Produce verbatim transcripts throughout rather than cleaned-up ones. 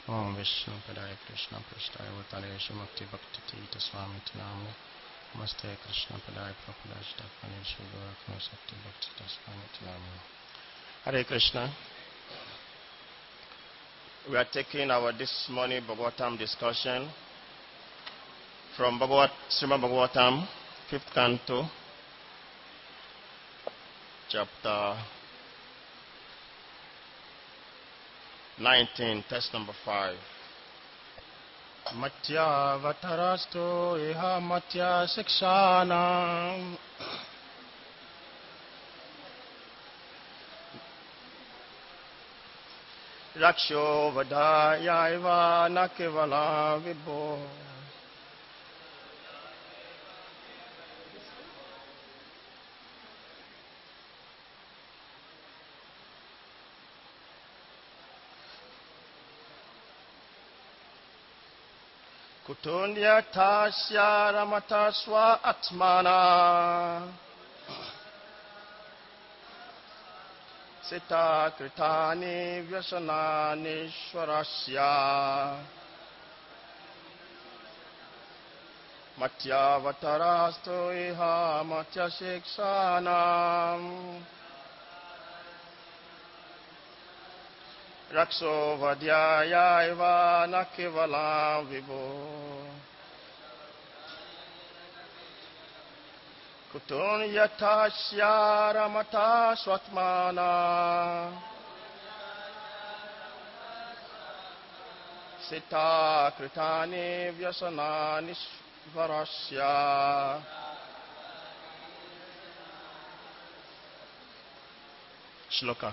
Om Vishnu Padaya Krishna Prasthaya Bhutale Shrimati Bhakti Tirtha Swami Tinamni Namaste Krishna Padaya Prabhupada Stefani Shri Gorakshana Sakti Bhakti Swami Tinamni. Hare Krishna. We are taking our this morning Bhagavatam discussion from Bhagavat, Srimad Bhagavatam, fifth canto, chapter nineteen, text number five. Matya vatarasto iha matya sikshana raksho vadaya iva nakevala vibho Kutunya tasya ramata swa atmana Sita kritani vyasanani shwarasya Matya vatarasto iha matya siksanam Rakso vadyaya iva nakevalam vibho Kutun yatasya ramata swatmana Sita kritani vyasanani svarasya Shloka.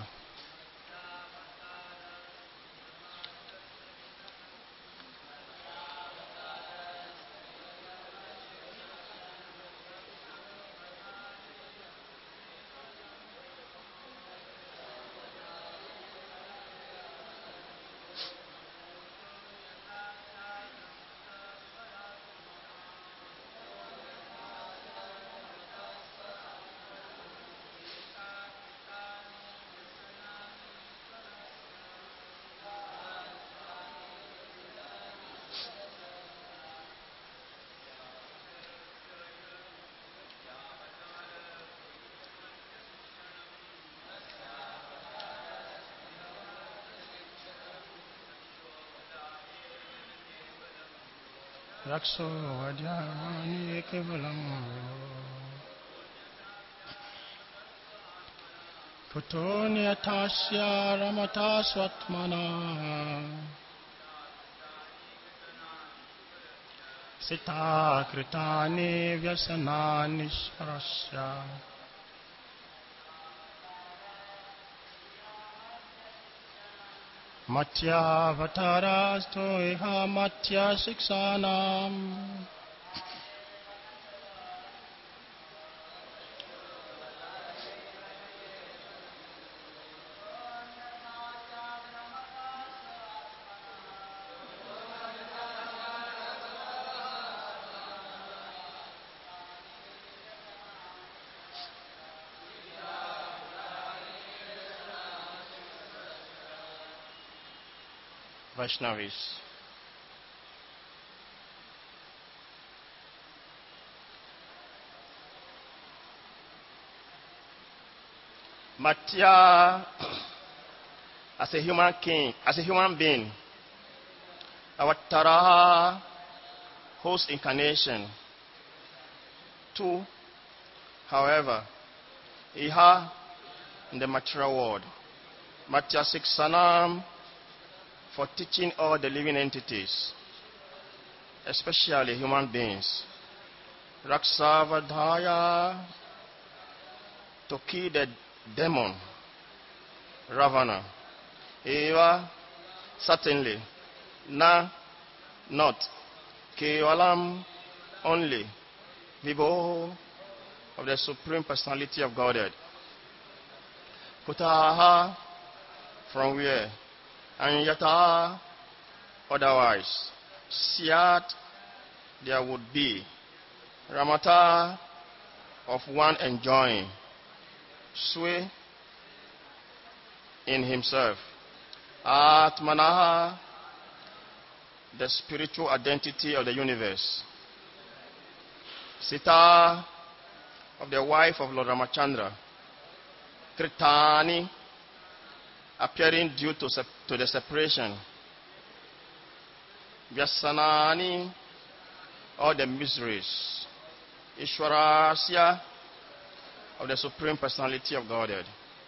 Rakso vadyamani kevalam Kutonya tasya ramata swatmana Sita kritani vyasanani shvarasya Matya vatarasto iha matya siksanam Vaishnavis. Matya, as a human king, as a human being, our Taraha host incarnation. Two, however, Iha in the material world. Matya Siksanam for teaching all the living entities, especially human beings. Raksavadhaya, to kill the demon, Ravana. Eva, certainly. Na, not. Kevalam, only. Vibho, of the Supreme Personality of Godhead. Kutaha, from where? And yata, otherwise. Syat, there would be. Ramata, of one enjoying. Sway, in himself. Atmanaha, the spiritual identity of the universe. Sita of the wife of Lord Ramachandra, Kritani, appearing due to, to the separation. Vyasanani, all the miseries. Ishwarasya, of the Supreme Personality of Godhead.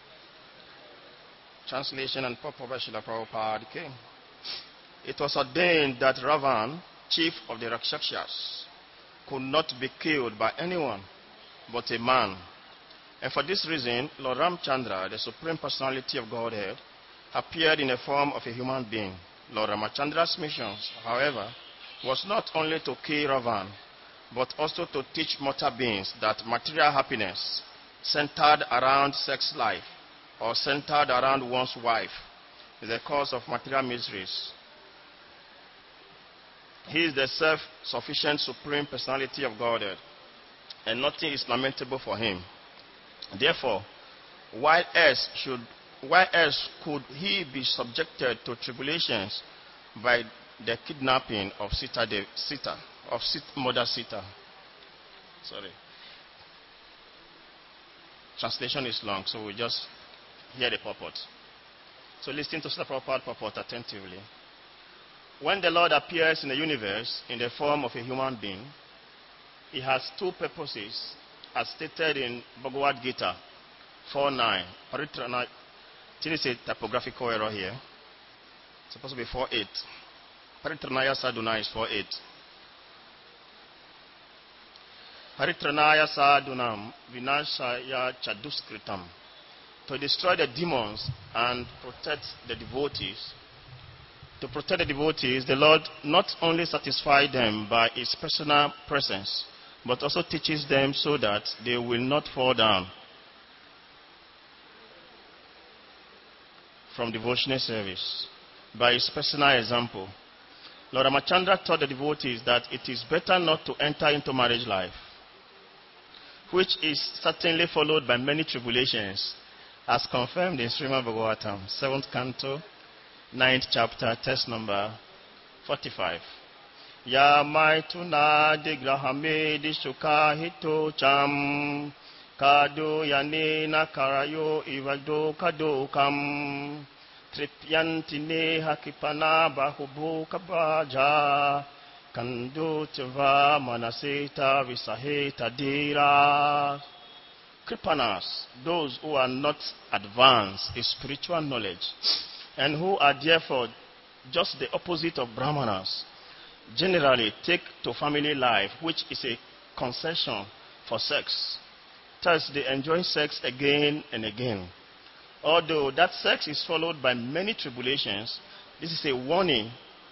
Translation and purport by Srila Prabhupada came. It was ordained that Ravan, chief of the Rakshasas, could not be killed by anyone but a man. And for this reason, Lord Ramchandra, the Supreme Personality of Godhead, appeared in the form of a human being. Lord Ramachandra's mission, however, was not only to kill Ravan, but also to teach mortal beings that material happiness centered around sex life or centered around one's wife is the cause of material miseries. He is the self-sufficient Supreme Personality of Godhead, and nothing is lamentable for him. Therefore, why else should, why else could he be subjected to tribulations by the kidnapping of Sita, de, Sita of Sita, Mother Sita? Sorry. Translation is long, so we just hear the purport. So listen to the Prabhupada purport attentively. When the Lord appears in the universe in the form of a human being, he has two purposes, as stated in Bhagavad Gita four nine. Paritrana, it is a typographical error here. It's supposed to be four eight. Paritranaya Sadhuna is four eight. Paritranaya Sadhunam Vinashaya Chaduskritam. To destroy the demons and protect the devotees. To protect the devotees, the Lord not only satisfies them by his personal presence, but also teaches them so that they will not fall down from devotional service. By his personal example, Lord Ramachandra taught the devotees that it is better not to enter into marriage life, which is certainly followed by many tribulations, as confirmed in Srimad Bhagavatam, seventh canto, ninth chapter, text number forty-five. Ya maituna digrahame dishuka hito cham kado yanena karayo ivado kado kam tripyantine hakipana bahubu kabaja kando tiva manaseta visaheta dira. Kripanas, those who are not advanced in spiritual knowledge and who are therefore just the opposite of Brahmanas, generally take to family life, which is a concession for sex. Thus, they enjoy sex again and again. Although that sex is followed by many tribulations, this is a warning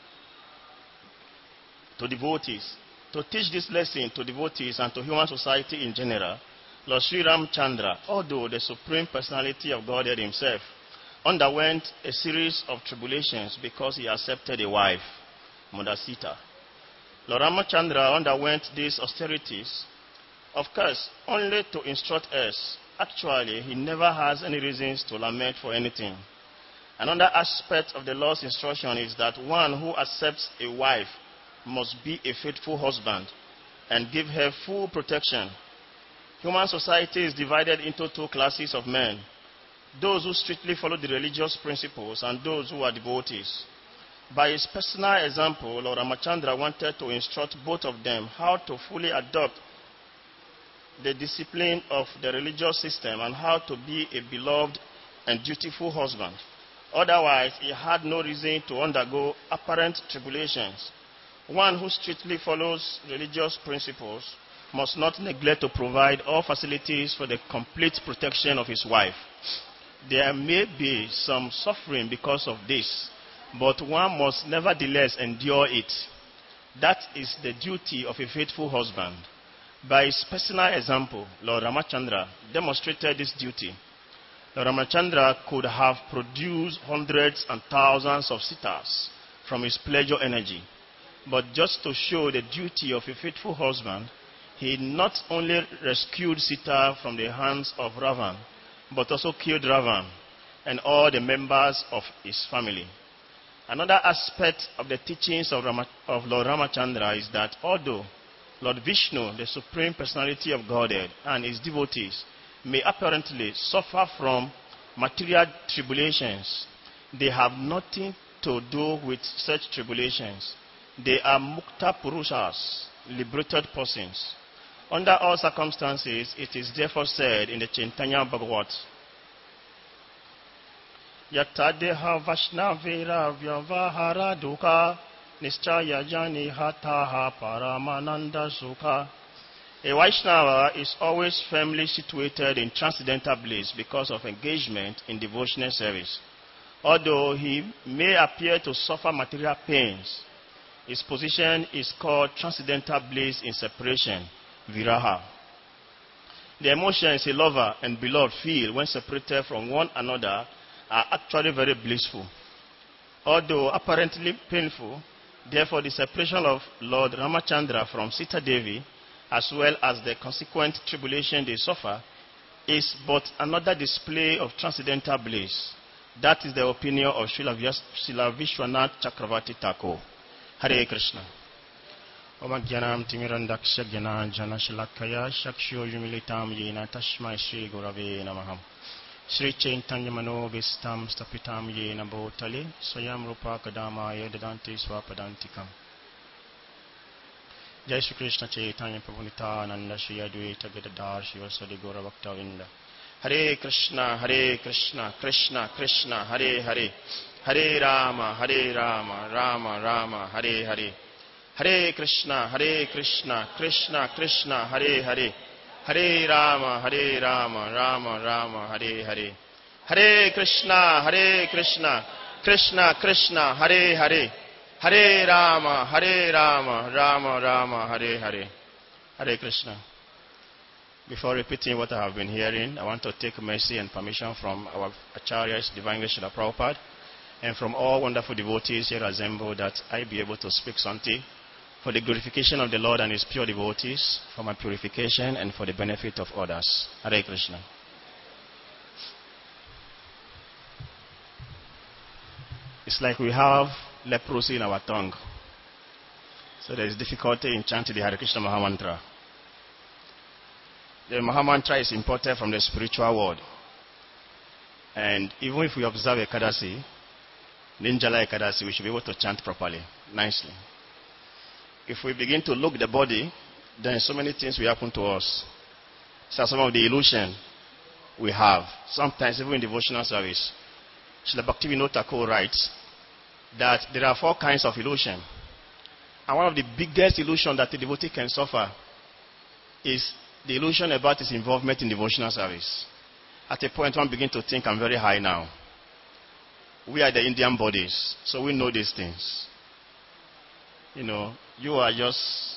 to devotees. To teach this lesson to devotees and to human society in general, Lord Sri Ramchandra, although the Supreme Personality of Godhead himself, underwent a series of tribulations because he accepted a wife, Mother Sita. Lord Ramachandra underwent these austerities, of course, only to instruct us. Actually, he never has any reasons to lament for anything. Another aspect of the Lord's instruction is that one who accepts a wife must be a faithful husband and give her full protection. Human society is divided into two classes of men: those who strictly follow the religious principles and those who are devotees. By his personal example, Lord Ramachandra wanted to instruct both of them how to fully adopt the discipline of the religious system and how to be a beloved and dutiful husband. Otherwise, he had no reason to undergo apparent tribulations. One who strictly follows religious principles must not neglect to provide all facilities for the complete protection of his wife. There may be some suffering because of this, but one must nevertheless endure it. That is the duty of a faithful husband. By his personal example, Lord Ramachandra demonstrated this duty. Lord Ramachandra could have produced hundreds and thousands of sitas from his pleasure energy, but just to show the duty of a faithful husband, he not only rescued Sita from the hands of Ravan, but also killed Ravan and all the members of his family. Another aspect of the teachings of, Rama, of Lord Ramachandra is that although Lord Vishnu, the Supreme Personality of Godhead, and his devotees may apparently suffer from material tribulations, they have nothing to do with such tribulations. They are Mukta Purushas, liberated persons. Under all circumstances, it is therefore said in the Chaitanya Bhagavat, Yatadeha Vaishnavira Vyavahara Duka Nischaya Jani Hataha Paramananda Sukha. A Vaishnava is always firmly situated in transcendental bliss because of engagement in devotional service. Although he may appear to suffer material pains, his position is called transcendental bliss in separation, viraha. The emotions a lover and beloved feel when separated from one another are actually very blissful. Although apparently painful, therefore the separation of Lord Ramachandra from Sita Devi, as well as the consequent tribulation they suffer, is but another display of transcendental bliss. That is the opinion of Srila Vishwanath Chakravarti Thakur. Hare Krishna. Om Jnanam Timirandaksha Jnana Jana Shalakaya Shakshyo Yumilitam Yena Tashmai Shri Gurave Namaham. Sri Chaitanya Mano Vistam Stapitam Yena Bhotale Swayam Rupa Kadamaya Dadanti Swapadantikam. Jai Shri Krishna Chaitanya Prabhu Nityananda Shri Advaita Gadadhar Shri Vasadi Gaura Bhaktavinda. Hare Krishna, Hare Krishna, Krishna Krishna, Hare Hare, Hare Rama, Hare Rama, Rama Rama, Hare Hare, Hare Krishna, Hare Krishna, Krishna Krishna, Hare Hare, Hare Rama, Hare Rama, Rama Rama, Hare Hare, Hare Krishna, Hare Krishna, Krishna Krishna, Hare Hare, Hare Rama, Hare Rama, Rama Rama, Hare Hare, Hare Krishna. Before repeating what I have been hearing, I want to take mercy and permission from our Acharyas, Divine Srila Prabhupada, and from all wonderful devotees here assembled that I be able to speak something for the glorification of the Lord and His pure devotees, for my purification and for the benefit of others. Hare Krishna. It's like we have leprosy in our tongue. So there is difficulty in chanting the Hare Krishna Mahamantra. The Mahamantra is imported from the spiritual world. And even if we observe Ekadasi, Ninjala Ekadasi, we should be able to chant properly, nicely. If we begin to look the body, then so many things will happen to us. So some of the illusion we have, sometimes even in devotional service. Srila Bhaktivinoda Thakur writes that there are four kinds of illusion. And one of the biggest illusion that a devotee can suffer is the illusion about his involvement in devotional service. At a point, one begins to think, I'm very high now. We are the Indian bodies, so we know these things. You know, you are just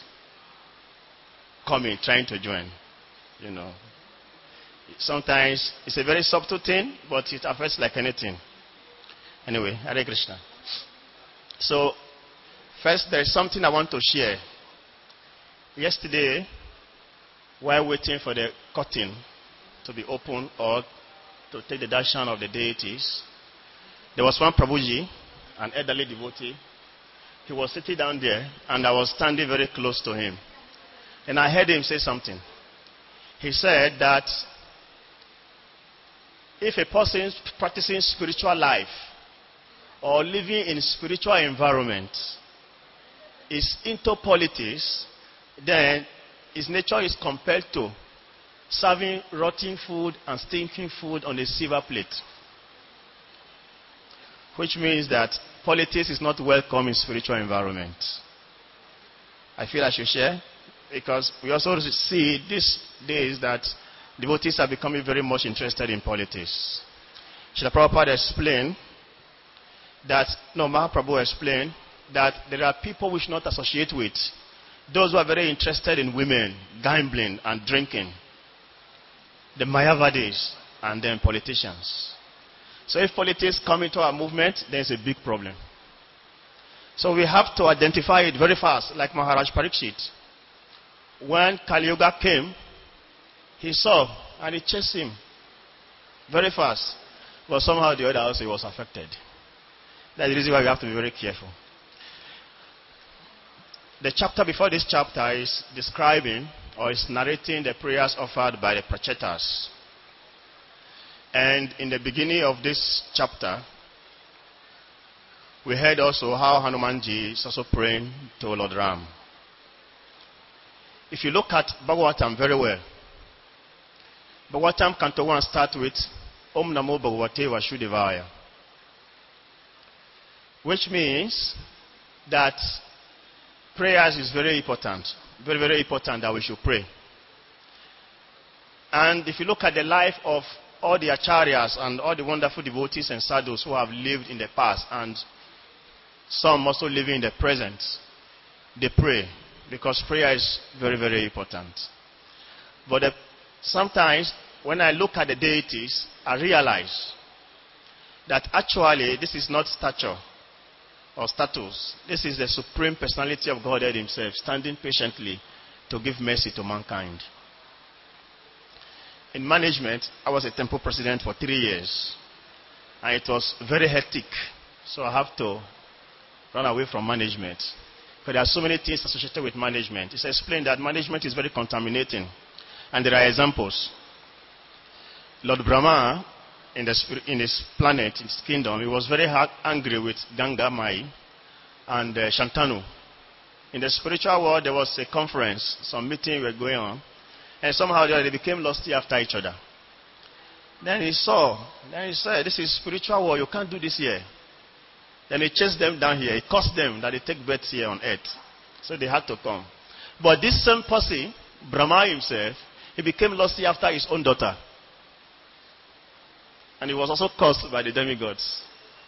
coming, trying to join. You know, sometimes it's a very subtle thing, but it affects like anything. Anyway, Hare Krishna. So, first, there is something I want to share. Yesterday, while waiting for the curtain to be opened or to take the darshan of the deities, there was one Prabhuji, an elderly devotee. He was sitting down there, and I was standing very close to him. And I heard him say something. He said that if a person is practicing spiritual life or living in a spiritual environment is into politics, then his nature is compelled to serving rotten food and stinking food on a silver plate. Which means that politics is not welcome in spiritual environment. I feel I should share, because we also see these days that devotees are becoming very much interested in politics. Srila Prabhupada explained that, no, Mahaprabhu explained that there are people we should not associate with. Those who are very interested in women, gambling, and drinking. The Mayavadis, and then politicians. So if politics come into our movement, there's a big problem. So we have to identify it very fast, like Maharaj Parikshit. When Kali Yuga came, he saw, and he chased him very fast. But somehow the other also was affected. That's the reason why we have to be very careful. The chapter before this chapter is describing or is narrating the prayers offered by the Prachetas. And in the beginning of this chapter, we heard also how Hanumanji is also praying to Lord Ram. If you look at Bhagavatam very well, Bhagavatam Canto one start with Om Namo Bhagavate Vasudevaya, which means that prayers is very important. Very, very important that we should pray. And if you look at the life of all the acharyas and all the wonderful devotees and sadhus who have lived in the past and some also living in the present, they pray because prayer is very, very important. But the, sometimes when I look at the deities, I realize that actually this is not stature or status. This is the supreme personality of Godhead himself, standing patiently to give mercy to mankind. In management, I was a temple president for three years. And it was very hectic. So I have to run away from management. Because there are so many things associated with management. It's explained that management is very contaminating. And there are examples. Lord Brahma, In, the, in his planet, in his kingdom, he was very hard, angry with Ganga Mai and uh, Shantanu. In the spiritual world, there was a conference, some meeting were going on, and somehow they became lusty after each other. Then he saw, then he said, this is spiritual world, you can't do this here. Then he chased them down here, he caused them that they take birth here on earth. So they had to come. But this same person, Brahma himself, he became lusty after his own daughter. And he was also caused by the demigods.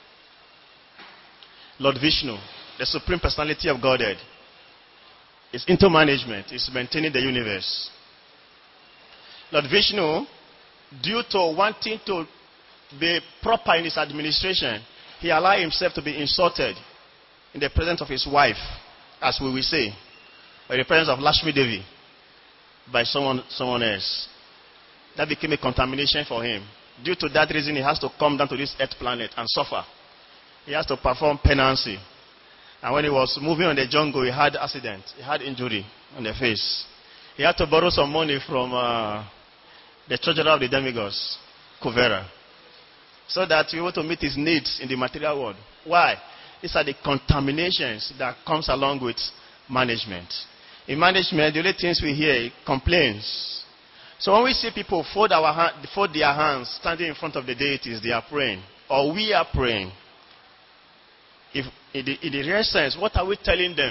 Lord Vishnu, the supreme personality of Godhead, is into management, is maintaining the universe. Lord Vishnu, due to wanting to be proper in his administration, he allowed himself to be insulted in the presence of his wife, as we will say, or in the presence of Lakshmi Devi, by someone, someone else. That became a contamination for him. Due to that reason, he has to come down to this earth planet and suffer. He has to perform penance. And when he was moving on the jungle, he had accident. He had injury on the face. He had to borrow some money from uh, the treasurer of the demigods, Kuvera, so that he was able to meet his needs in the material world. Why? These are the contaminations that comes along with management. In management, the only things we hear, complaints. So when we see people fold, our hand, fold their hands, standing in front of the deities, they are praying, or we are praying. If in the, in the real sense, what are we telling them?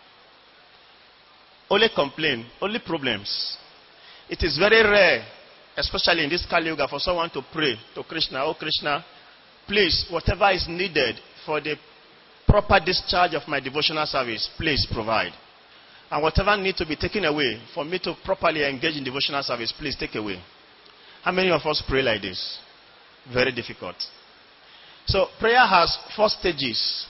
Only complain, only problems. It is very rare, especially in this Kali Yuga, for someone to pray to Krishna. Oh Krishna, please, whatever is needed for the proper discharge of my devotional service, please provide. And whatever needs to be taken away for me to properly engage in devotional service, please take away. How many of us pray like this? Very difficult. So prayer has four stages.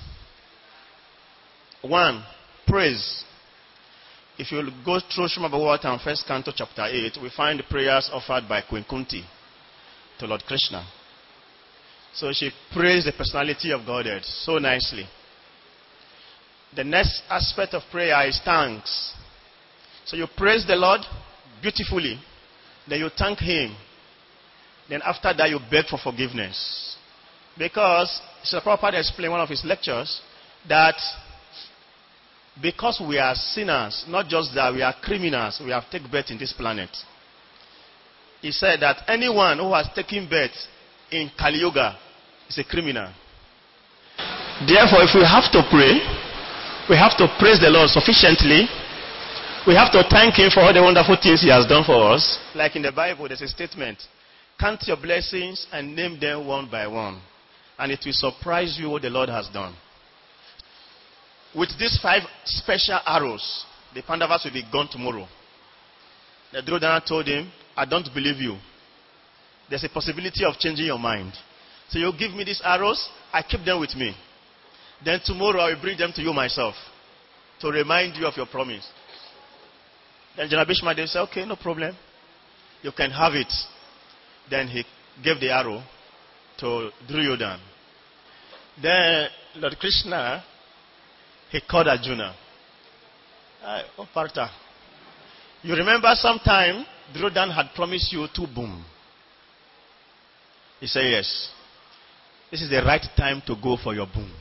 One, praise. If you go through Srimad Bhagavatam, first canto, chapter eight, we find the prayers offered by Queen Kunti to Lord Krishna. So she praised the personality of Godhead so nicely. The next aspect of prayer is thanks. So you praise the Lord beautifully. Then you thank Him. Then after that you beg for forgiveness. Because Srila Prabhupada explained in one of his lectures that because we are sinners, not just that we are criminals, we have taken birth in this planet. He said that anyone who has taken birth in Kali Yuga is a criminal. Therefore, if we have to pray, we have to praise the Lord sufficiently. We have to thank Him for all the wonderful things He has done for us. Like in the Bible, there's a statement. Count your blessings and name them one by one. And it will surprise you what the Lord has done. With these five special arrows, the Pandavas will be gone tomorrow. The Duryodhana told him, I don't believe you. There's a possibility of changing your mind. So you give me these arrows, I keep them with me. Then tomorrow I will bring them to you myself to remind you of your promise. Then Janabhishma Dev said, okay, no problem. You can have it. Then he gave the arrow to Duryodhana. Then Lord Krishna, he called Arjuna. Uh, oh, Partha. You remember sometime Duryodhana had promised you two boom. He said, yes. This is the right time to go for your boom.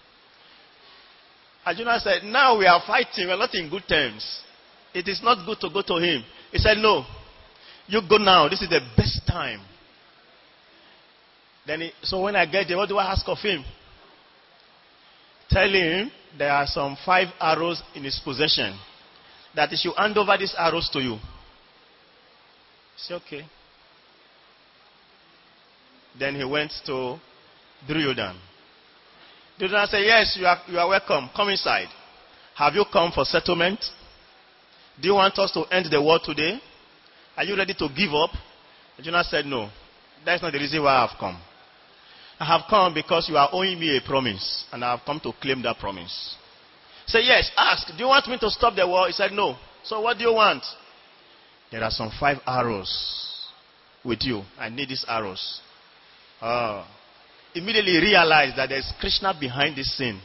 Arjuna said, now we are fighting. We are not in good terms. It is not good to go to him. He said, no. You go now. This is the best time. Then he, so when I get there, what do I ask of him? Tell him there are some five arrows in his possession. That he should hand over these arrows to you. Say, okay. Then he went to Duryodhana. Duryodhana said, yes, you are, you are welcome. Come inside. Have you come for settlement? Do you want us to end the war today? Are you ready to give up? Arjuna said, no. That's not the reason why I have come. I have come because you are owing me a promise. And I have come to claim that promise. Say, yes, ask. Do you want me to stop the war? He said, no. So what do you want? There are some five arrows with you. I need these arrows. Oh. Immediately realized that there's Krishna behind this scene.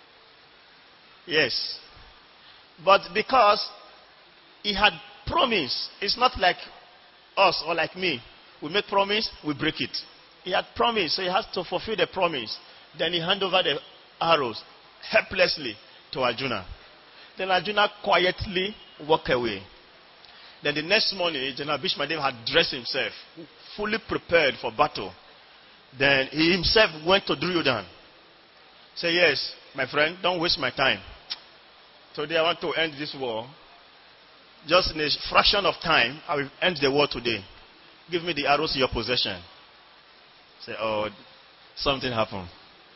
Yes. But because he had promised, it's not like us or like me. We make promise, we break it. He had promised, so he has to fulfill the promise. Then he handed over the arrows helplessly to Arjuna. Then Arjuna quietly walked away. Then the next morning, General Bhishmadev had dressed himself, fully prepared for battle. Then he himself went to Duryodhana. Say, yes, my friend, don't waste my time. Today I want to end this war. Just in a fraction of time, I will end the war today. Give me the arrows in your possession. Say, oh, something happened.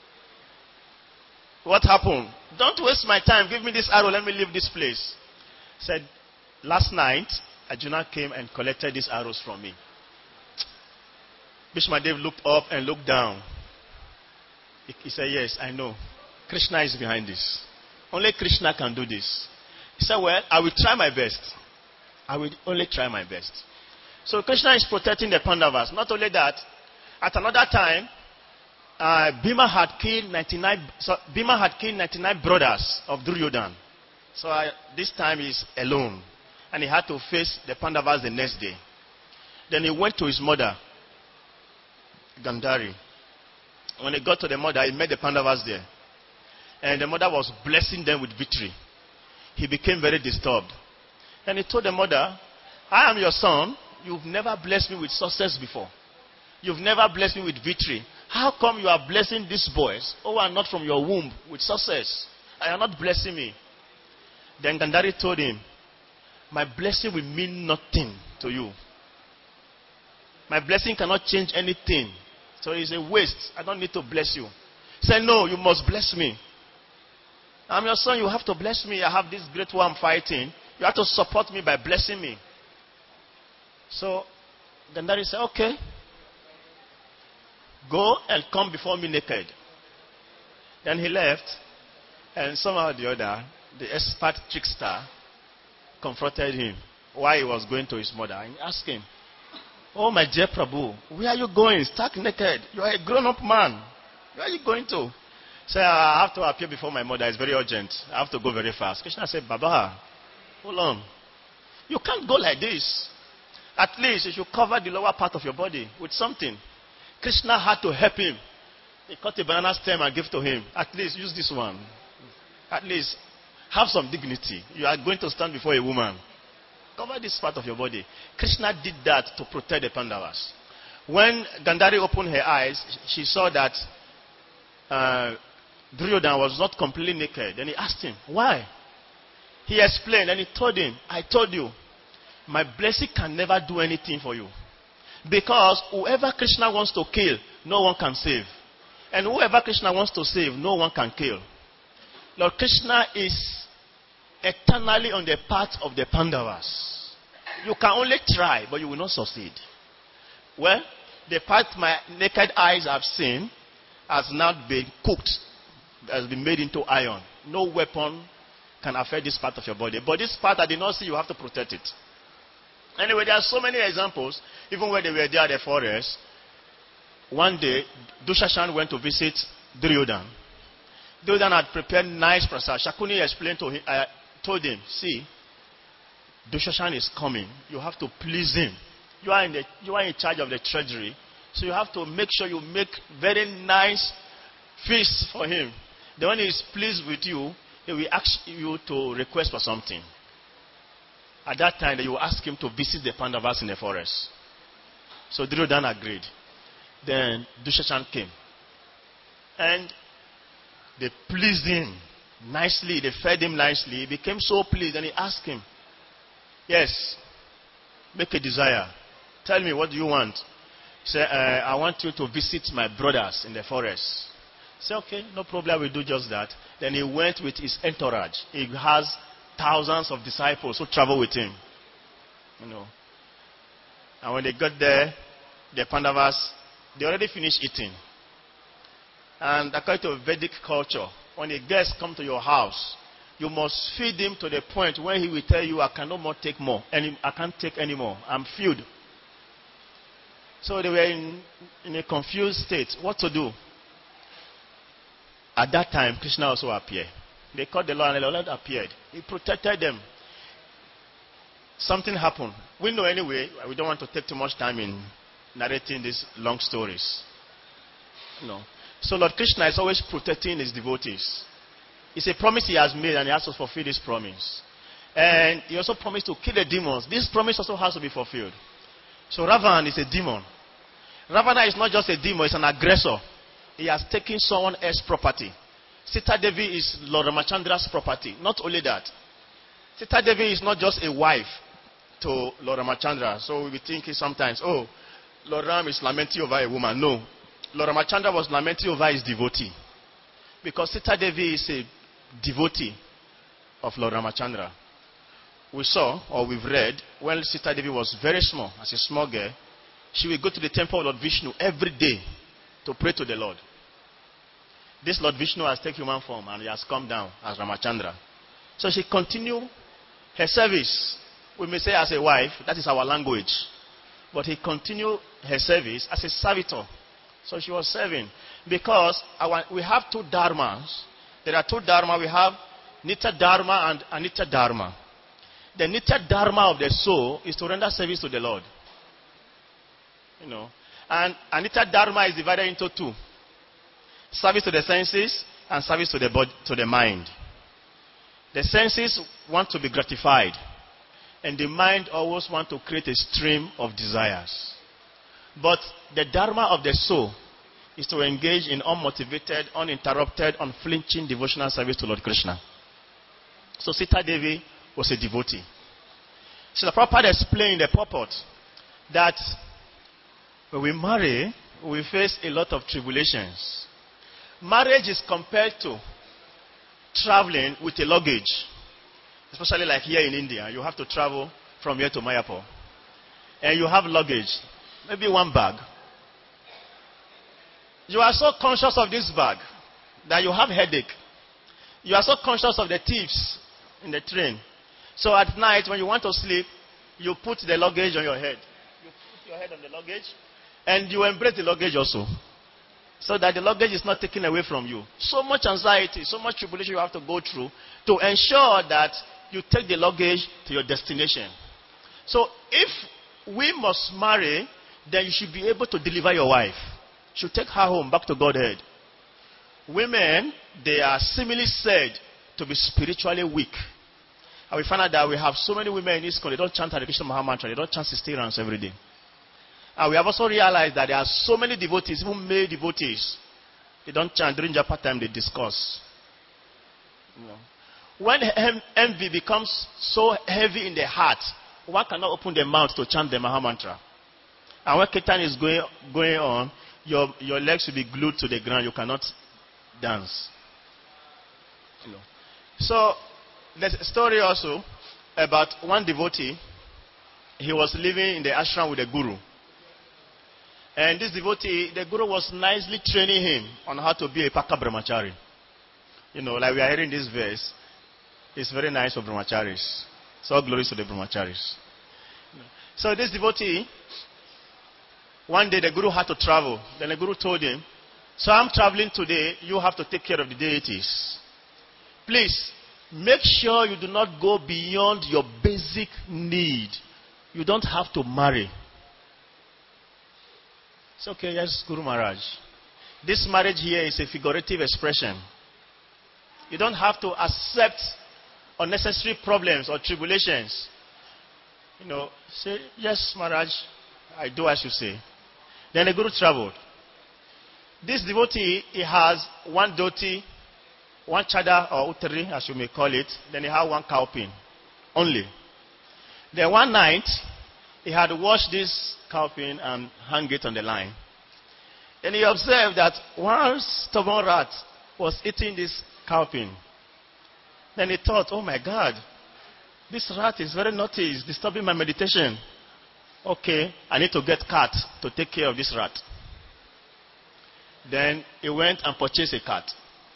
What happened? Don't waste my time. Give me this arrow. Let me leave this place. Said, last night, Arjuna came and collected these arrows from me. Bhishmadev looked up and looked down. He, he said, yes, I know. Krishna is behind this. Only Krishna can do this. He said, well, I will try my best. I will only try my best. So Krishna is protecting the Pandavas. Not only that, at another time, uh, Bhima had killed ninety-nine. So Bhima had killed ninety-nine brothers of Duryodhana. So uh, this time he's alone, and he had to face the Pandavas the next day. Then he went to his mother, Gandhari. When he got to the mother, he met the Pandavas there, and the mother was blessing them with victory. He became very disturbed, and he told the mother, "I am your son. You've never blessed me with success before. You've never blessed me with victory. How come you are blessing these boys who are not from your womb with success? And you're not blessing me?" Then Gandhari told him, my blessing will mean nothing to you. My blessing cannot change anything. So it's a waste. I don't need to bless you. He said, no, you must bless me. I'm your son. You have to bless me. I have this great war I'm fighting. You have to support me by blessing me. So Gandhari said, okay. Go and come before me naked. Then he left, and somehow or the other, the expert trickster confronted him why he was going to his mother. And he asked him, oh my dear Prabhu, where are you going? Stark naked. You are a grown-up man. Where are you going to? Say, I have to appear before my mother. It's very urgent. I have to go very fast. Krishna said, Baba, hold on. You can't go like this. At least you should cover the lower part of your body with something. Krishna had to help him. He cut a banana stem and gave to him. At least use this one. At least have some dignity. You are going to stand before a woman. Cover this part of your body. Krishna did that to protect the Pandavas. When Gandhari opened her eyes, she saw that uh, Duryodhana was not completely naked. Then he asked him, why? He explained and he told him, I told you, my blessing can never do anything for you. Because whoever Krishna wants to kill, no one can save. And whoever Krishna wants to save, no one can kill. Lord Krishna is eternally on the path of the Pandavas. You can only try, but you will not succeed. Well, the path my naked eyes have seen has now been cooked, has been made into iron. No weapon can affect this part of your body. But this part I did not see, you have to protect it. Anyway, there are so many examples. Even when they were there at the forest, one day, Dushashan went to visit Duryodhana. Duryodhana had prepared nice prasad. Shakuni explained to him, uh, told him, see, Dushashan is coming. You have to please him. You are in the, you are in charge of the treasury, so you have to make sure you make very nice feasts for him. Then when he is pleased with you, he will ask you to request for something. At that time, you will ask him to visit the Pandavas in the forest. So Duryodhana agreed. Then Dushashan came. And they pleased him nicely. They fed him nicely. He became so pleased. And he asked him, yes, make a desire. Tell me, what do you want? He said, uh, I want you to visit my brothers in the forest. He said, okay, no problem, I will do just that. Then he went with his entourage. He has thousands of disciples who travel with him. You know. And when they got there, the Pandavas, they already finished eating. And according to Vedic culture, when a guest comes to your house, you must feed him to the point where he will tell you, I cannot more take more. Any, I can't take any more. I'm filled. So they were in, in a confused state. What to do? At that time, Krishna also appeared. They called the Lord, and the Lord appeared. He protected them. Something happened. We know anyway. We don't want to take too much time in narrating these long stories. No. So Lord Krishna is always protecting his devotees. It's a promise he has made, and he has to fulfill this promise. And he also promised to kill the demons. This promise also has to be fulfilled. So Ravan is a demon. Ravana is not just a demon, he's an aggressor. He has taken someone else's property. Sita Devi is Lord Ramachandra's property. Not only that, Sita Devi is not just a wife to Lord Ramachandra. So we think sometimes, oh, Lord Ram is lamenting over a woman. No. Lord Ramachandra was lamenting over his devotee. Because Sita Devi is a devotee of Lord Ramachandra. We saw, or we've read, when Sita Devi was very small, as a small girl, she would go to the temple of Lord Vishnu every day to pray to the Lord. This Lord Vishnu has taken human form and he has come down as Ramachandra. So she continued her service. We may say as a wife, that is our language. But he continued her service as a servitor. So she was serving. Because our, we have two dharmas. There are two dharma. We have Nitya Dharma and Anitya Dharma. The Nitya Dharma of the soul is to render service to the Lord. You know. And Anitya Dharma is divided into two. Service to the senses and service to the body, to the mind. The senses want to be gratified. And the mind always wants to create a stream of desires. But the Dharma of the soul is to engage in unmotivated, uninterrupted, unflinching devotional service to Lord Krishna. So Sita Devi was a devotee. So the Prabhupada explained the purport that when we marry, we face a lot of tribulations. Marriage is compared to traveling with a luggage. Especially like here in India, you have to travel from here to Mayapur. And you have luggage, maybe one bag. You are so conscious of this bag that you have headache. You are so conscious of the thieves in the train. So at night when you want to sleep, you put the luggage on your head. You put your head on the luggage and you embrace the luggage also. So that the luggage is not taken away from you. So much anxiety, so much tribulation you have to go through to ensure that you take the luggage to your destination. So if we must marry, then you should be able to deliver your wife. You should take her home back to Godhead. Women, they are similarly said to be spiritually weak. And we find out that we have so many women in this country, they don't chant Hare Krishna Maha Mantra, they don't chant sixty rounds every day. And we have also realized that there are so many devotees, even male devotees, they don't chant. During Japa time, they discuss. You know. When envy becomes so heavy in the heart, one cannot open their mouth to chant the Maha Mantra. And when Kirtan is going, going on, your, your legs will be glued to the ground. You cannot dance. You know. So, there's a story also about one devotee. He was living in the ashram with a guru. And this devotee, the guru was nicely training him on how to be a Paka Brahmachari. You know, like we are hearing this verse. It's very nice for Brahmacharis. So all glories to the Brahmacharis. So this devotee, one day the guru had to travel. Then the guru told him, So I'm traveling today. You have to take care of the deities. Please, make sure you do not go beyond your basic need. You don't have to marry. It's okay, yes, Guru Maharaj. This marriage here is a figurative expression. You don't have to accept unnecessary problems or tribulations. You know, say, yes, Maharaj, I do as you say. Then the Guru traveled. This devotee, he has one dhoti, one chada or utari, as you may call it. Then he had one cowpin only. Then one night, he had washed this cowpin and hung it on the line. And he observed that one stubborn rat was eating this cowpin. Then he thought, oh my God, this rat is very naughty, it's disturbing my meditation. Okay, I need to get cat to take care of this rat. Then he went and purchased a cat.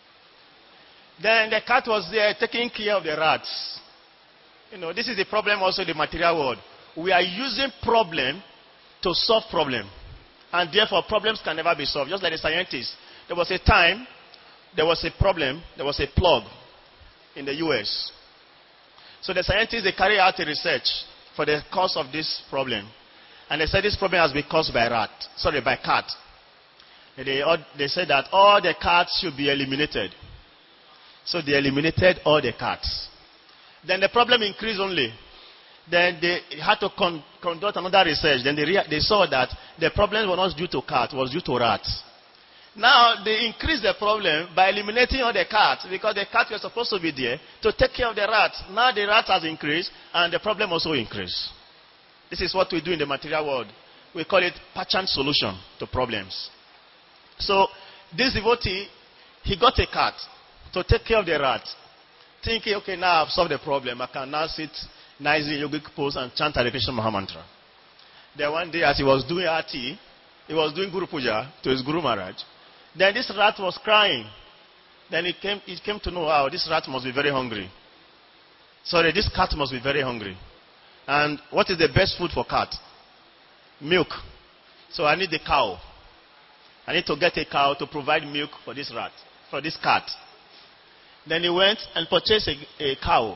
Then the cat was there taking care of the rats. You know, this is the problem also in the material world. We are using problem to solve problem. And therefore problems can never be solved. Just like the scientists. There was a time, there was a problem, there was a plug in the U S. So the scientists, they carry out a research for the cause of this problem. And they said this problem has been caused by rat. Sorry, by cat. They, they said that all the cats should be eliminated. So they eliminated all the cats. Then the problem increased only. Then they had to con conduct another research. Then they, they saw that the problem was not due to cats, it was due to rats. Now they increased the problem by eliminating all the cats because the cats were supposed to be there to take care of the rats. Now the rats has increased and the problem also increased. This is what we do in the material world. We call it pattern solution to problems. So this devotee, he got a cat to take care of the rat. Thinking, okay, now I've solved the problem. I can now sit nicely in yogic pose and chant Hare Krishna Mahamantra. Then one day as he was doing Aarti, he was doing Guru Puja to his Guru Maharaj. Then this rat was crying. Then he came, he came to know, wow, this rat must be very hungry. Sorry, this cat must be very hungry. And what is the best food for cat? Milk. So I need a cow. I need to get a cow to provide milk for this rat, for this cat. Then he went and purchased a, a cow.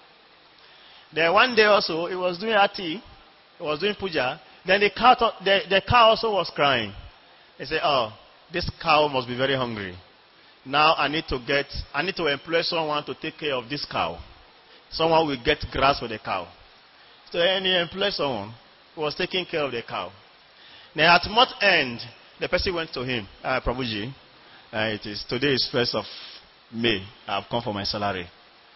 Then one day also, he was doing Aarti, he was doing puja. Then the cow, the, the cow also was crying. He said, oh, this cow must be very hungry. Now I need to get, I need to employ someone to take care of this cow. Someone will get grass for the cow. So then he employed someone who was taking care of the cow. Then at month end, the person went to him, uh, Prabhuji, uh, it is, today is first of May. I have come for my salary.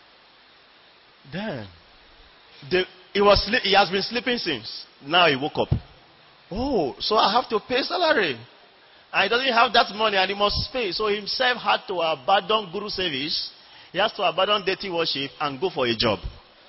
Then, the, he, was, he has been sleeping since. Now he woke up. Oh, so I have to pay salary. And he doesn't have that money and he must pay. So himself had to abandon Guru service. He has to abandon deity worship and go for a job.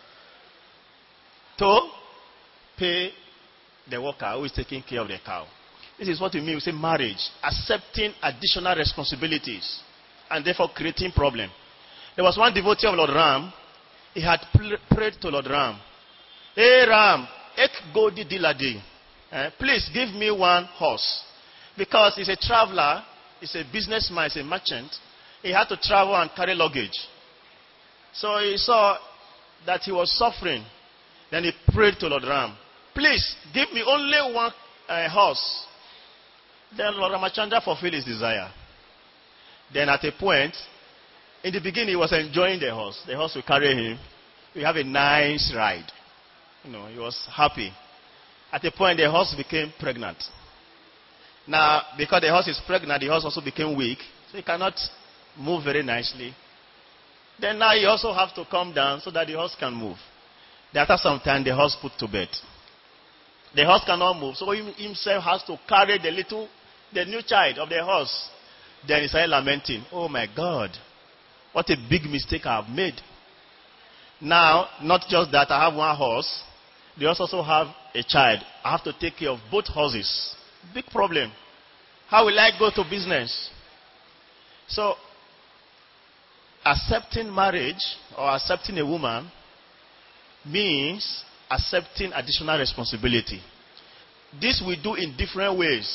To pay the worker who is taking care of the cow. This is what we mean. We say marriage. Accepting additional responsibilities. And therefore creating problem. There was one devotee of Lord Ram. He had prayed to Lord Ram. Hey Ram, ek godi diladi. Eh, please give me one horse. Because he's a traveler, he's a businessman, he's a merchant. He had to travel and carry luggage. So he saw that he was suffering. Then he prayed to Lord Ram. Please give me only one uh, horse. Then Lord Ramachandra fulfilled his desire. Then at a point, in the beginning he was enjoying the horse. The horse will carry him. We have a nice ride. You know, he was happy. At a point the horse became pregnant. Now, because the horse is pregnant, the horse also became weak. So he cannot move very nicely. Then now he also has to come down so that the horse can move. Then after some time, the horse put to bed. The horse cannot move. So he himself has to carry the little, the new child of the horse. Then he started lamenting, oh my God, what a big mistake I have made. Now, not just that I have one horse, they also have a child. I have to take care of both horses. Big problem. How will I go to business? So, accepting marriage or accepting a woman means accepting additional responsibility. This we do in different ways.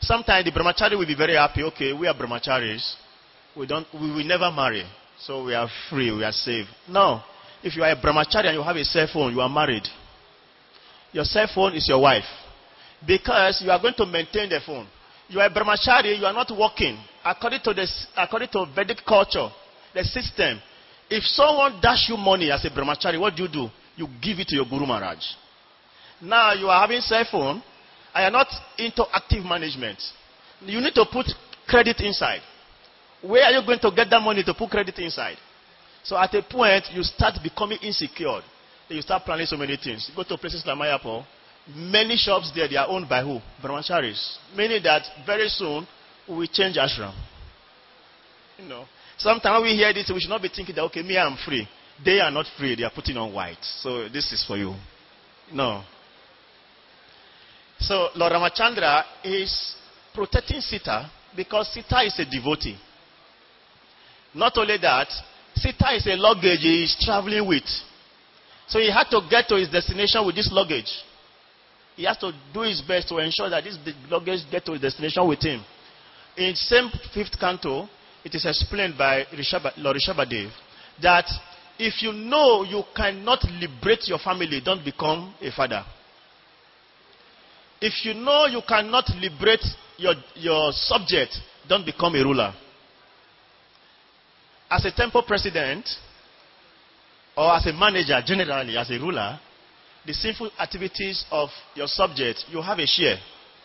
Sometimes the brahmachari will be very happy. Okay, we are brahmacharis. We don't. We will never marry, so we are free. We are safe. No. If you are a brahmachari and you have a cell phone, you are married. Your cell phone is your wife, because you are going to maintain the phone. You are a brahmachari. You are not working according to this. According to Vedic culture, the system. If someone dash you money as a brahmachari, what do you do? You give it to your Guru Maharaj. Now you are having cell phone, and you are not into active management. You need to put credit inside. Where are you going to get that money to put credit inside? So at a point, you start becoming insecure. Then you start planning so many things. You go to places like Mayapur. Many shops there, they are owned by who? Brahmacharis. Meaning that very soon, we will change ashram. You know. Sometimes we hear this, we should not be thinking that, okay, me, I'm free. They are not free. They are putting on white. So this is for you. No. So Lord Ramachandra is protecting Sita because Sita is a devotee. Not only that, Sita is a luggage he is traveling with. So he had to get to his destination with this luggage. He has to do his best to ensure that this luggage gets to his destination with him. In the same fifth canto, it is explained by Rishabha, Lord Rishabhadev that if you know you cannot liberate your family, don't become a father. If you know you cannot liberate your, your subject, don't become a ruler. As a temple president, or as a manager, generally as a ruler, the sinful activities of your subject, you have a share.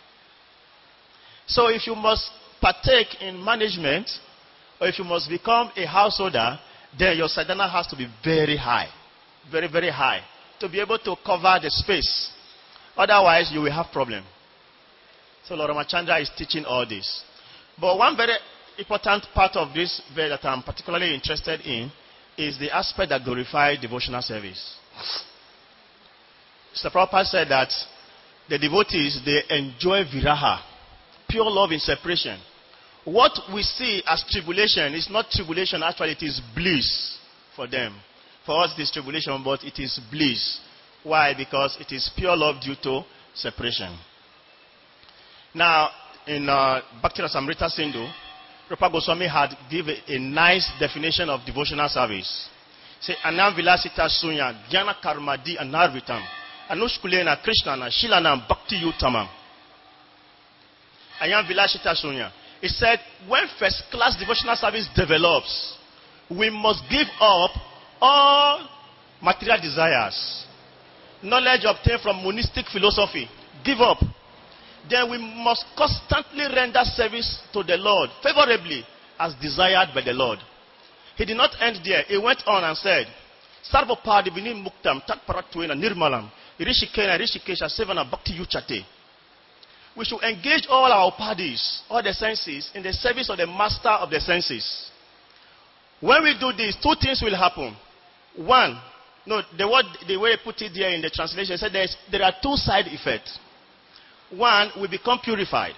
So if you must partake in management, or if you must become a householder, then your sadhana has to be very high. Very, very high. To be able to cover the space. Otherwise, you will have problem. So Lord Ramachandra is teaching all this. But one very important part of this verse that I'm particularly interested in is the aspect that glorifies devotional service. Mister Prabhupada said that the devotees, they enjoy viraha, pure love in separation. What we see as tribulation is not tribulation, actually it is bliss for them. For us it is tribulation, but it is bliss. Why? Because it is pure love due to separation. Now, in uh, Bhakti Rasamrita Sindhu, Rupa Goswami had given a nice definition of devotional service. Say, Anam Vilasita Sunya, Jnana Karmadi Anarvitam, Anushkulena Krishnana, Shilana Bhakti Yutamam. Anam Vilasita Sunya. He said, when first class devotional service develops, we must give up all material desires. Knowledge obtained from monistic philosophy. Give up. Then we must constantly render service to the Lord favorably as desired by the Lord. He did not end there. He went on and said, Sarvapadi vinim muktam tat parattuena nirmalam irishikena irishikesha sevana bhakti yuchate. We should engage all our parties, all the senses, in the service of the master of the senses. When we do this, two things will happen. One, no, the word, the way I put it here in the translation, said there, is, there are two side effects. One, we become purified.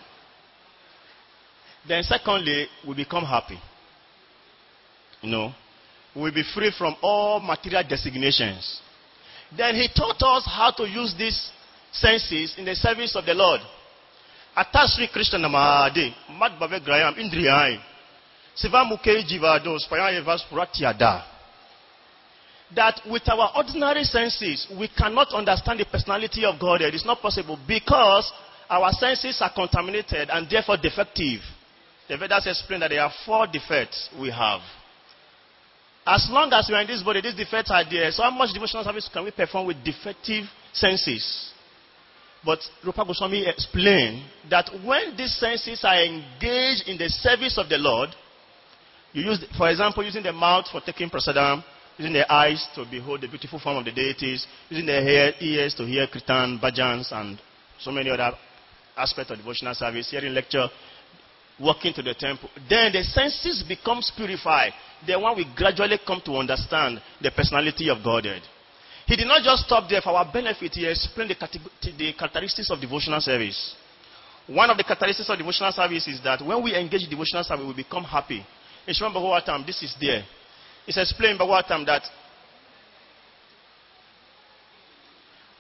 Then secondly, we become happy. You know, we'll be free from all material designations. Then he taught us how to use these senses in the service of the Lord. Atasri Krishna Namade, Madbave Graham, Indriyai, Sivamuke Jivado, Spayavas Puratiada. That with our ordinary senses, we cannot understand the personality of God. It is not possible because our senses are contaminated and therefore defective. The Vedas explain that there are four defects we have. As long as we are in this body, these defects are there. So how much devotional service can we perform with defective senses? But Rupa Goswami explained that when these senses are engaged in the service of the Lord, you use, for example, using the mouth for taking prasadam, using the eyes to behold the beautiful form of the deities, using the hair, ears to hear kirtan, bhajans, and so many other aspects of devotional service, hearing lecture, walking to the temple. Then the senses becomes purified. Then when we gradually come to understand the personality of Godhead. He did not just stop there for our benefit. He explained the, the characteristics of devotional service. One of the characteristics of devotional service is that when we engage in devotional service, we become happy. In Shriman Bhagavatam, this is there. It's explained in Bhagavatam that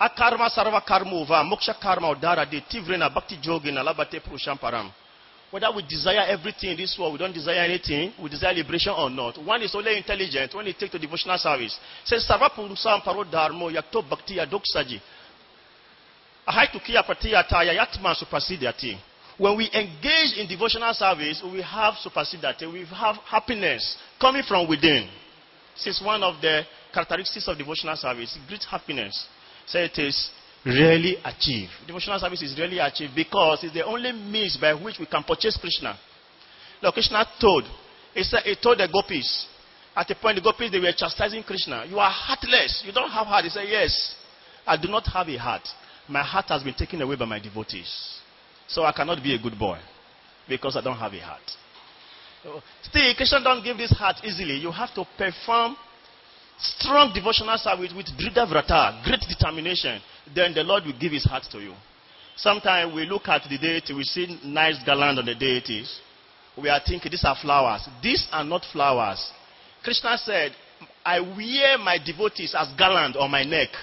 Akarma sarva karmuva, moksha karma udara de tivrena bhakti jogina labate purusham param. Whether we desire everything in this world, we don't desire anything, we desire liberation or not. One is only intelligent when it takes to devotional service. Says sarva purusam paro dharmo yakto bhakti yadoksaji. Ahai tukiya patiya taya yatman supersediati. When we engage in devotional service, we have supersediati, we have happiness coming from within. This is one of the characteristics of devotional service, great happiness. So it is really achieved. Devotional service is really achieved because it's the only means by which we can purchase Krishna. Lord Krishna told, he said, he told the gopis, at a point the gopis, they were chastising Krishna. You are heartless. You don't have heart. He said, yes, I do not have a heart. My heart has been taken away by my devotees. So I cannot be a good boy because I don't have a heart. Still, Krishna don't give this heart easily. You have to perform strong devotional service with drida vrata, great determination. Then the Lord will give his heart to you. Sometimes we look at the deity, we see nice garland on the deities. We are thinking these are flowers. These are not flowers. Krishna said, I wear my devotees as garland on my neck.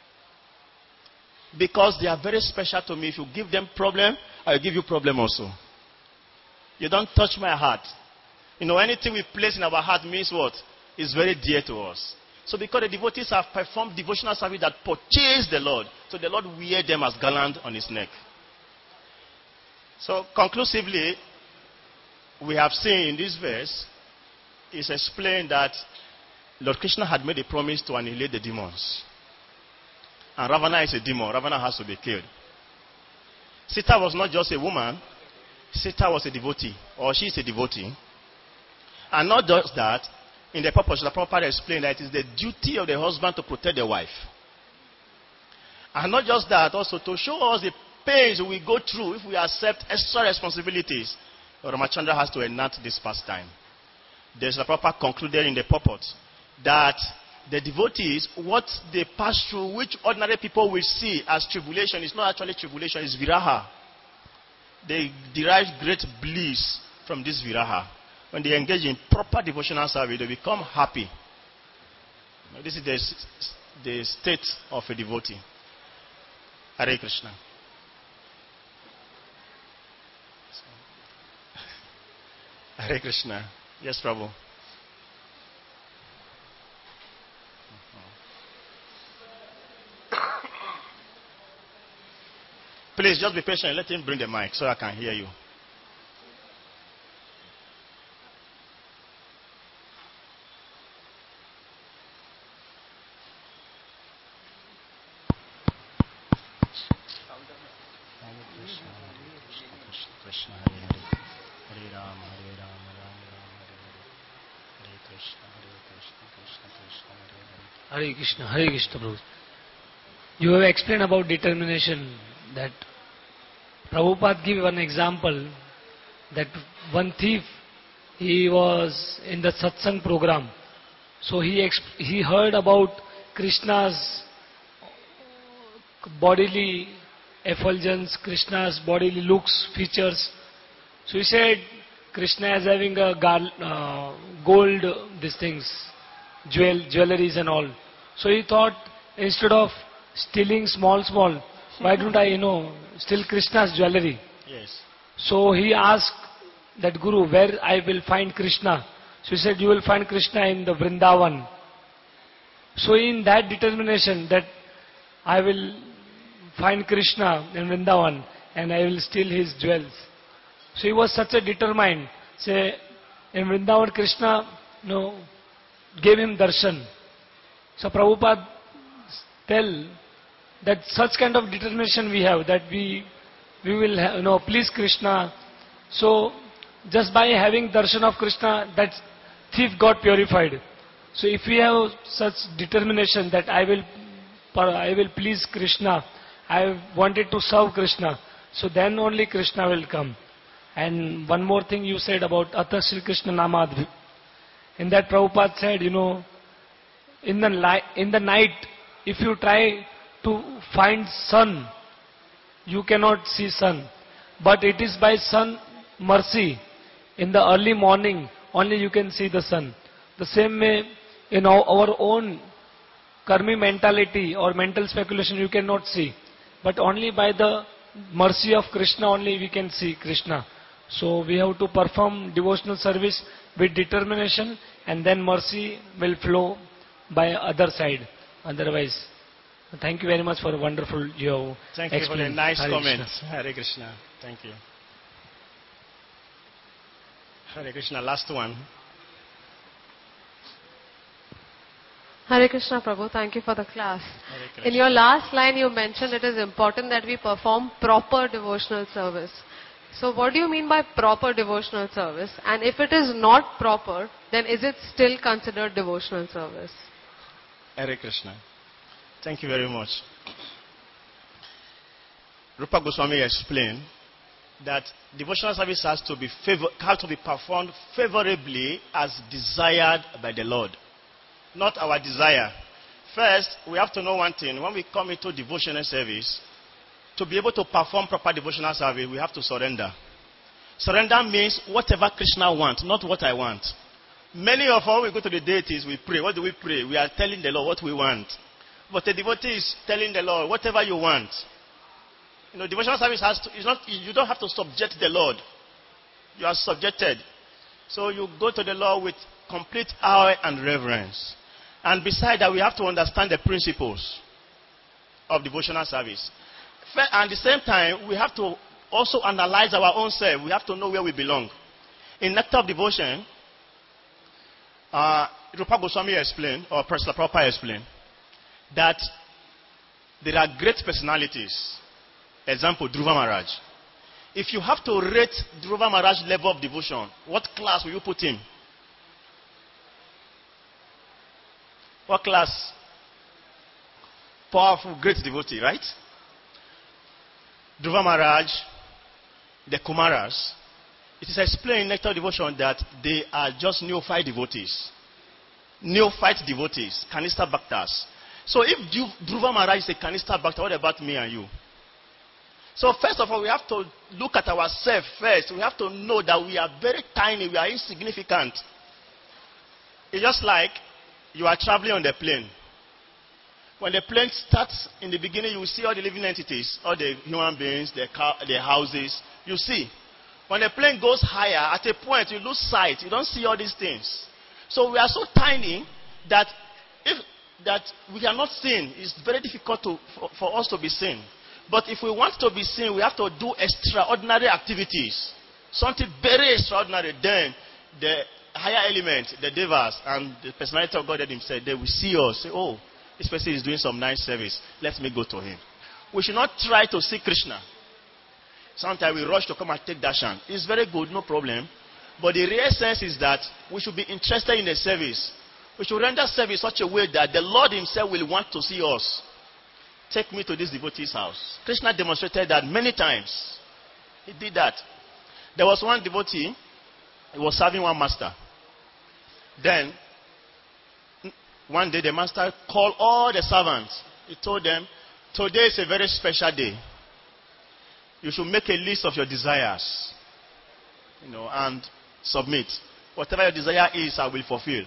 Because they are very special to me. If you give them problem, I will give you problem also. You don't touch my heart. You know, anything we place in our heart means what? It's very dear to us. So because the devotees have performed devotional service that purchased the Lord, so the Lord wear them as garland on his neck. So conclusively, we have seen in this verse, it's explained that Lord Krishna had made a promise to annihilate the demons. And Ravana is a demon. Ravana has to be killed. Sita was not just a woman. Sita was a devotee. Or she is a devotee. And not just that. In the purpose, the Prabhupada explained that it is the duty of the husband to protect the wife. And not just that. Also to show us the pains we go through if we accept extra responsibilities. Ramachandra has to enact this pastime. There's the Prabhupada concluded in the purport that the devotees, what they pass through, which ordinary people will see as tribulation, is not actually tribulation, it's viraha. They derive great bliss from this viraha. When they engage in proper devotional service, they become happy. This is the, the state of a devotee. Hare Krishna. Hare Krishna. Yes, Prabhu. Please, just be patient. Let him bring the mic so I can hear you. Hare Krishna, Hare Krishna, Prabhu. You have explained about determination, that Prabhupada gave one example, that one thief, he was in the satsang program. So he exp- he heard about Krishna's bodily effulgence, Krishna's bodily looks, features. So he said, Krishna is having a gal- uh, gold, these things, jewel, jewelries and all. So he thought, instead of stealing small, small, why don't I, you know, steal Krishna's jewelry? Yes. So he asked that Guru, where I will find Krishna? So he said, you will find Krishna in the Vrindavan. So in that determination that I will find Krishna in Vrindavan and I will steal his jewels. So he was such a determined. Say, in Vrindavan, Krishna, you know, gave him darshan. So Prabhupada tell that such kind of determination we have, that we we will have, you know, please Krishna. So just by having darshan of Krishna, that thief got purified. So if we have such determination that I will I will please Krishna, I wanted to serve Krishna, so then only Krishna will come. And one more thing you said about Atha Shri Krishna Namadvi. In that Prabhupada said, you know, in the, li- in the night, if you try to find sun, you cannot see sun. But it is by sun mercy. In the early morning, only you can see the sun. The same way, in our, our own karmi mentality or mental speculation you cannot see. But only by the mercy of Krishna only we can see Krishna. So we have to perform devotional service with determination, and then mercy will flow by other side. Otherwise, thank you very much for a wonderful you have Thank you for the explained. nice Hare comment. Krishna. Hare Krishna. Thank you. Hare Krishna. Last one. Hare Krishna Prabhu, thank you for the class. Hare Krishna. In your last line you mentioned it is important that we perform proper devotional service. So what do you mean by proper devotional service? And if it is not proper, then is it still considered devotional service? Hare Krishna. Thank you very much. Rupa Goswami explained that devotional service has to be favor- has to be performed favorably as desired by the Lord, not our desire. First, we have to know one thing. When we come into devotional service, to be able to perform proper devotional service, we have to surrender. Surrender means whatever Krishna wants, not what I want. Many of us, we go to the deities, we pray. What do we pray? We are telling the Lord what we want. But the devotee is telling the Lord, whatever you want. You know, devotional service has to, it's not, you don't have to subject the Lord. You are subjected. So you go to the Lord with complete awe and reverence. And beside that, we have to understand the principles of devotional service. And at the same time, we have to also analyze our own self. We have to know where we belong. In Nectar of Devotion, uh, Rupa Goswami explained, or Prasla Prabhupada explained, that there are great personalities. Example, Dhruva Maharaj. If you have to rate Dhruva Maharaj's level of devotion, what class will you put him? What class? Powerful, great devotee, right? Dhruva Maharaj, the Kumaras, it is explained in Nectar of Devotion that they are just neophyte devotees. Neophyte devotees, Kanista Bhaktas. So if Dhruva Maharaj is a Kanista Bhakta, what about me and you? So first of all, we have to look at ourselves first. We have to know that we are very tiny, we are insignificant. It's just like you are traveling on the plane. When the plane starts, in the beginning, you will see all the living entities, all the human beings, the, car, the houses. You see. When the plane goes higher, at a point, you lose sight. You don't see all these things. So we are so tiny that if that we cannot seen. It's very difficult to, for, for us to be seen. But if we want to be seen, we have to do extraordinary activities. Something very extraordinary. Then the higher element, the devas, and the personality of God himself, they will see us. Say, oh, this person is doing some nice service. Let me go to him. We should not try to see Krishna. Sometimes we rush to come and take darshan. It's very good, no problem. But the real sense is that we should be interested in the service. We should render service such a way that the Lord himself will want to see us. Take me to this devotee's house. Krishna demonstrated that many times. He did that. There was one devotee, he was serving one master. Then, one day the master called all the servants. He told them, today is a very special day. You should make a list of your desires, you know, and submit. Whatever your desire is, I will fulfill.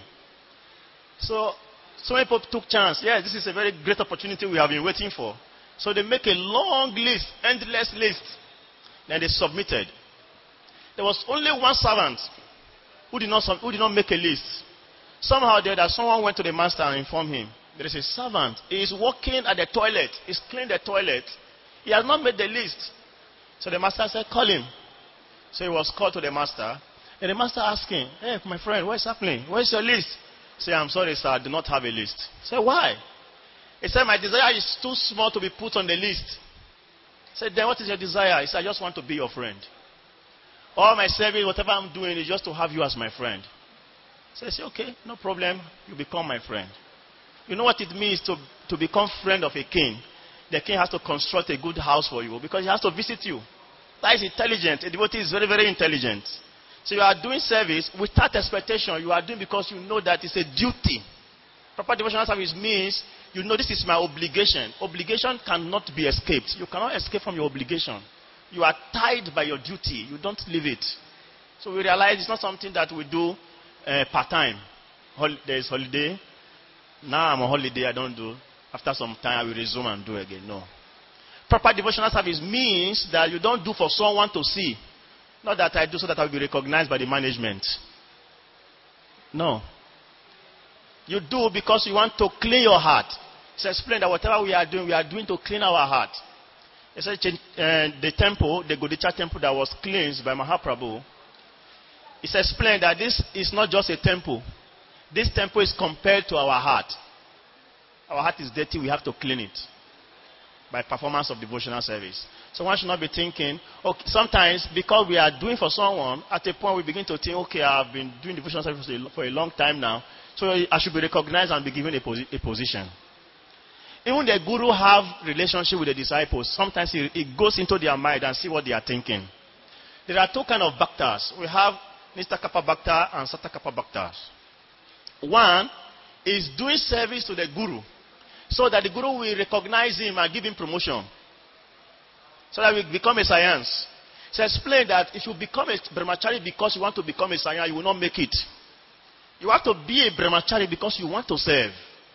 So, so many people took chance. Yeah, this is a very great opportunity we have been waiting for. So they make a long list, endless list. Then they submitted. There was only one servant who did not, who did not make a list. Somehow or other, someone went to the master and informed him. There is a servant. He is working at the toilet. He's cleaning the toilet. He has not made the list. So the master said, call him. So he was called to the master. And the master asked him, hey, my friend, what is happening? Where is your list? He said, I'm sorry, sir, I do not have a list. He said, why? He said, my desire is too small to be put on the list. He said, then what is your desire? He said, I just want to be your friend. All my service, whatever I'm doing, is just to have you as my friend. So I said, okay, no problem. You become my friend. You know what it means to, to become friend of a king? The king has to construct a good house for you because he has to visit you. That is intelligent. A devotee is very, very intelligent. So you are doing service without expectation. You are doing because you know that it's a duty. Proper devotional service means you know this is my obligation. Obligation cannot be escaped. You cannot escape from your obligation. You are tied by your duty. You don't leave it. So we realize it's not something that we do uh, part-time. Hol- there is holiday. Now I'm on holiday, I don't do. After some time, I will resume and do again. No. Proper devotional service means that you don't do for someone to see. Not that I do so that I will be recognized by the management. No. You do because you want to clean your heart. It's explained that whatever we are doing, we are doing to clean our heart. It's like, uh, the temple, the Godicha temple that was cleansed by Mahaprabhu. It's explained that this is not just a temple. This temple is compared to our heart. Our heart is dirty, we have to clean it by performance of devotional service. So one should not be thinking, okay, sometimes because we are doing for someone, at a point we begin to think, okay, I've been doing devotional service for a long time now, so I should be recognized and be given a, posi a position. Even the guru have relationship with the disciples. Sometimes it, it goes into their mind and see what they are thinking. There are two kinds of bhaktas. We have Nistakapa Bhakta and Satakapa Bhaktas. One is doing service to the guru, so that the guru will recognize him and give him promotion. So that we become a science. So explain that if you become a brahmachari because you want to become a science, you will not make it. You have to be a brahmachari because you want to serve.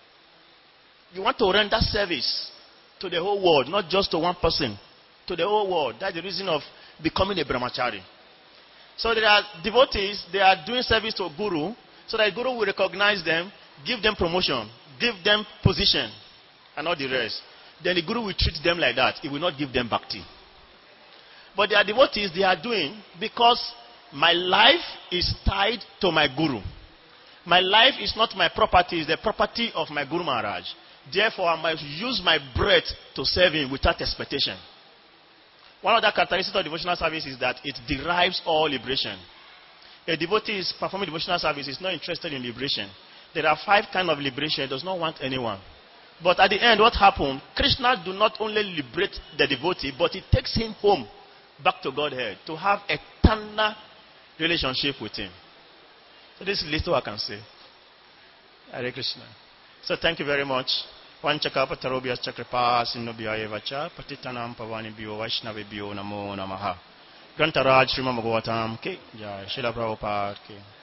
You want to render service to the whole world, not just to one person, to the whole world. That's the reason of becoming a brahmachari. So there are devotees, they are doing service to a guru, so that the guru will recognize them, give them promotion, give them position, and all the rest. Then the guru will treat them like that. He will not give them bhakti. But there are devotees, they are doing because my life is tied to my guru. My life is not my property, it's the property of my Guru Maharaj. Therefore, I must use my breath to serve him without expectation. One of the characteristics of devotional service is that it derives all liberation. A devotee is performing devotional service is not interested in liberation. There are five kinds of liberation. He does not want anyone. But at the end, what happened? Krishna do not only liberate the devotee, but he takes him home, back to Godhead, to have eternal relationship with him. So this is little I can say. Hare Krishna. So thank you very much. Vanchaka Patarobhyas Chakripa Sinobhyaya Vacha Patitanam Pavani Bhyo Vaishnavi Bhyo Namo Namaha. Grantaraj Srimad Bhagavatam Ki Jai. Srila Prabhupada Ki